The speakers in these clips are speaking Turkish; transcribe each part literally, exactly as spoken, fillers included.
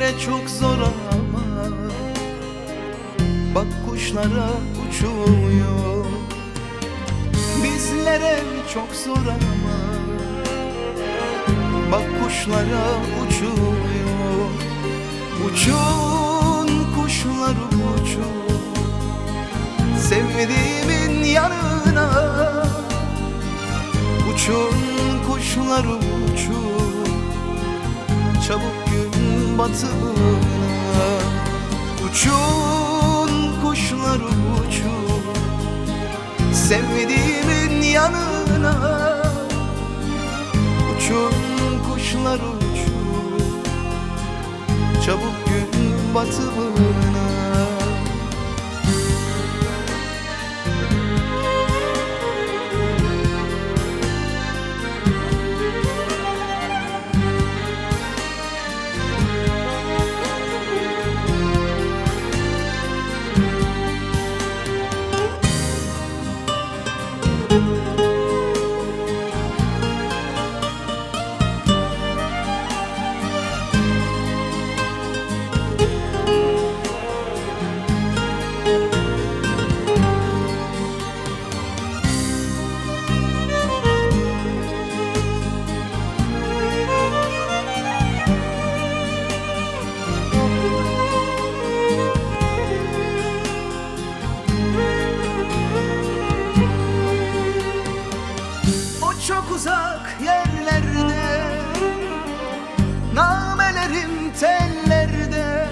Bizlere çok zor ama bak kuşlara uçuyor. Bizlere çok zor ama bak kuşlara uçuyor. Uçun kuşlar uçun sevdiğimin yanına. Uçun kuşlar uçun çabuk gün batımına. Uçun kuşlar uçun sevdiğimin yanına. Uçun kuşlar uçun çabuk gün batımına. Çok uzak yerlerde, namelerim tellerde,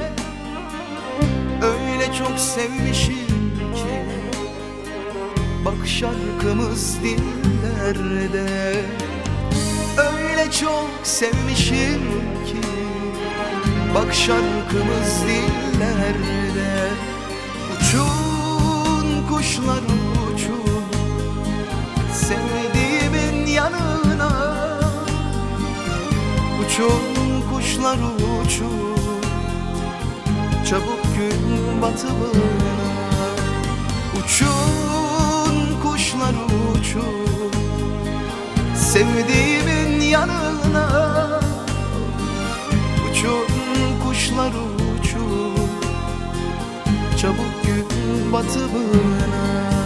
öyle çok sevmişim ki bak şarkımız dillerde. Öyle çok sevmişim ki bak şarkımız dillerde. Uçun kuşlar uçun sevdiğimin yanına. Uçun kuşlar uçun çabuk gün batımına. Uçun kuşlar uçun sevdiğimin yanına. Uçun kuşlar uçun çabuk gün batımına.